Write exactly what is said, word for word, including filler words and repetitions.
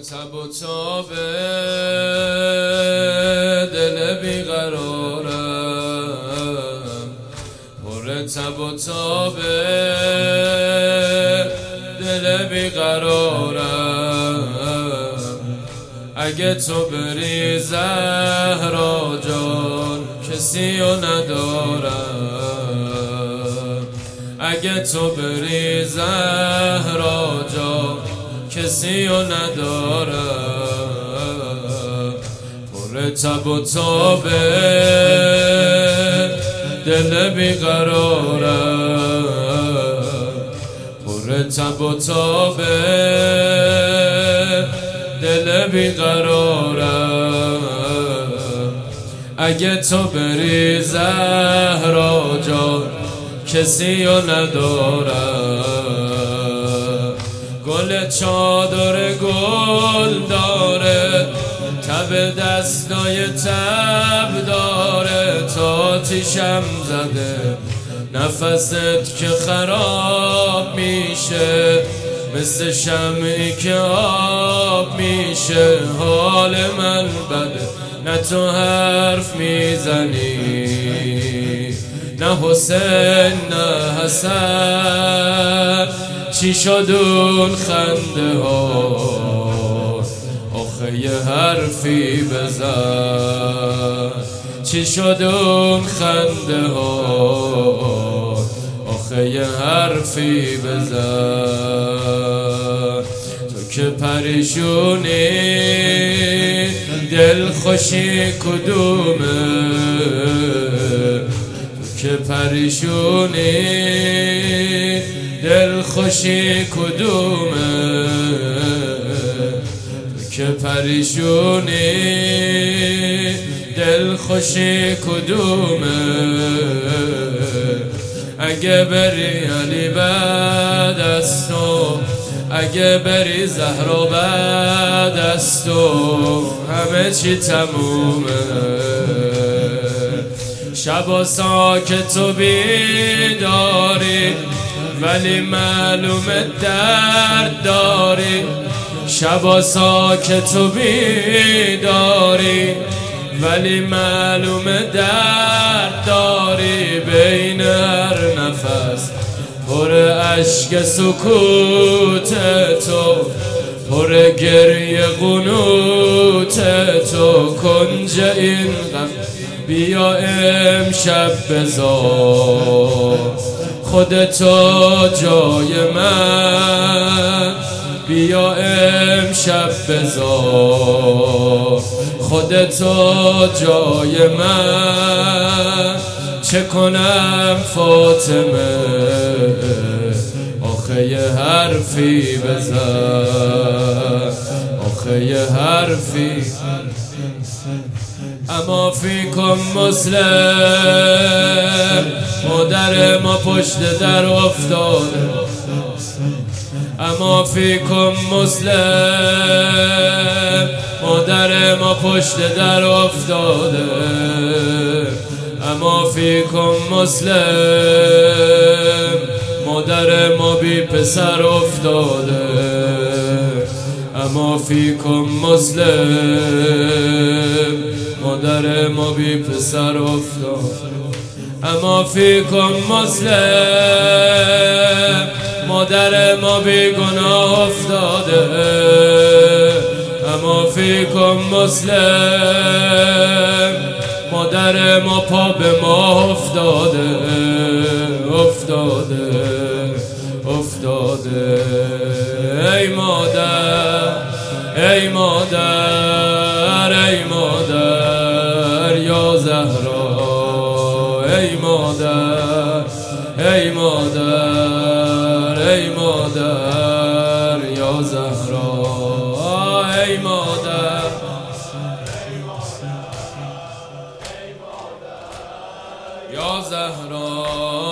تب و تاب دل بیقرارم، پر تب و تاب دل بیقرارم. اگه تو بری زهرا جان کسی رو ندارم، اگه تو بری زهرا جان کسی رو ندارم. پر تب و تاب دل بیقرارم، پر تب و تاب دل بیقرارم. اگه تو بری زهرا جان کسی رو ندارم. گل چادر گل داره، تب دستای تب داره، تا تیشم زده نفست که خراب میشه، مثل شمعی که آب میشه. حال من بده نه تو حرف میزنی، نه حسین نه حسن. چی شد اون خنده ها؟ آخه یه حرفی بزن. چی شد اون خنده ها؟ آخه یه حرفی بزن. تو که پریشونی دل خوشی کدومه؟ تو که پریشونی دل خوشی کدومه؟ تو که پریشونی دل خوشی کدومه؟ اگه بری علی بعد از تو، اگه بری زهرا بعد از تو، همه چی تمومه. شبا ساکت و بیداری ولی معلومه درد داری. شبا ساکت و بیداری ولی معلومه درد داری. بین هر نفس پر اشک سکوت تو، پر گریه قنوت تو. کنج این غم بیا امشب بذار خودتو جای من. بیا امشب بذار خودتو جای من. چه کنم فاطمه؟ آخه یه حرفی بزن، آخه یه حرفی. اما فیکم مسلم، مادر ما پشت در افتاده. اما فیکم مسلم، مادر ما پشت در افتاده. اما فیکم مسلم، مادر ما بی پسر افتاده. اما فیکم مسلم، مادر ما بی پسر افتاده. اما فیکم مسلم، مادر ما بی گناه افتاده. اما فیکم مسلم، مادر ما پا به ما افتاده. افتاده افتاده. ای مادر ای مادر ای مادر یا زهرا. ای مادر ای مادر ای مادر یا زهرا. ای مادر یا زهرا.